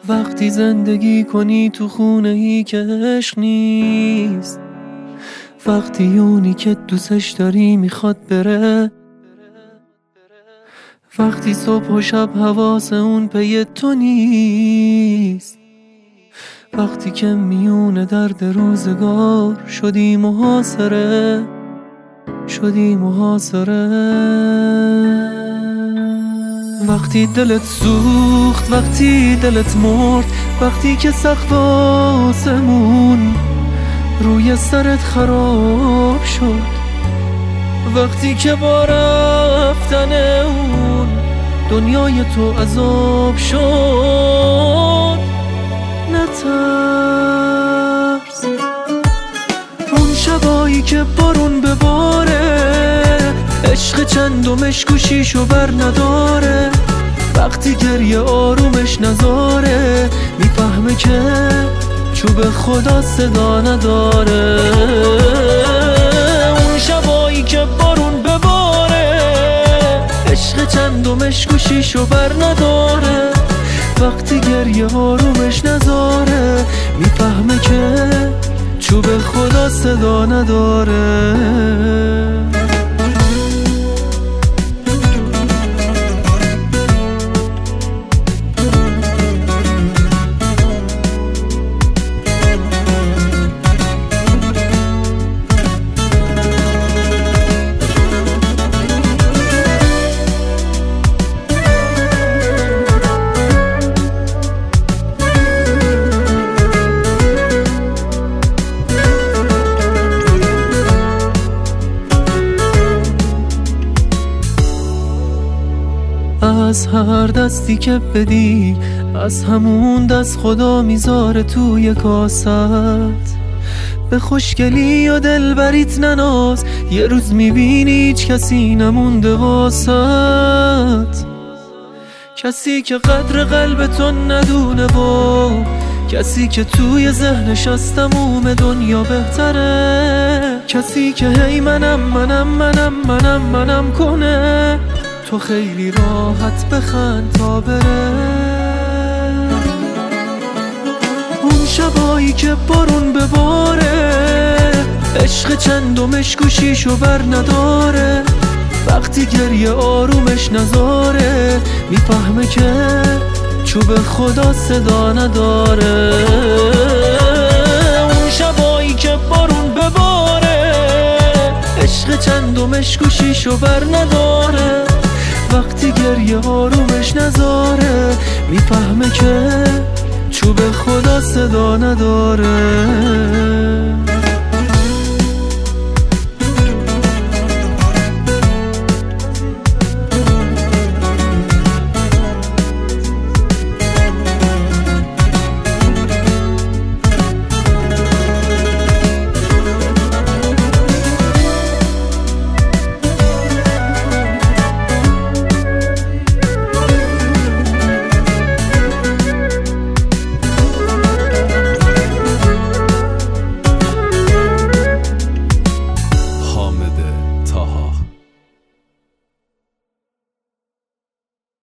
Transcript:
وقتی زندگی کنی تو خونه ای که عشق نیست، وقتی اونی که دوستش داری میخواد بره، وقتی صبح و شب حواس اون پی تو نیست، وقتی که میونه درد روزگار شدی محاصره، شدی محاصره. وقتی دلت سوخت، وقتی دلت مرد، وقتی که سقف آسمون روی سرت خراب شد، وقتی که با رفتن اون دنیای تو عذاب شد، نترس. اون شبایی که بارون بباره، عشق چندمش گوشیشو بر نداره، وقتی گریه آرومش نذاره، میفهمه که چوب خدا صدا نداره. اون شبایی که بارون بباره، عشق چندمش گوشیشو بر نداره، وقتی گریه آرومش نذاره، میفهمه که چوب خدا صدا نداره. از هر دستی که بدی، از همون دست خدا میذاره توی کاست. به خوشگلی و دلبریت نناز، یه روز میبینی هیچ کسی نمونده واسط، کسی که قدر قلبتون ندونه و کسی که توی ذهنش از تموم دنیا بهتره، کسی که هی منم کنه، تو خیلی راحت بخند تا بره. اون شبایی که بارون بباره، عشق چندمش گوشیشو بر نداره، وقتی گریه آرومش نذاره، میفهمه که چوب خدا صدا نداره. اون شبایی که بارون بباره، عشق چندمش گوشیشو بر نداره، وقتی گریه آرومش نذاره، میفهمه که چوب خدا صدا نداره.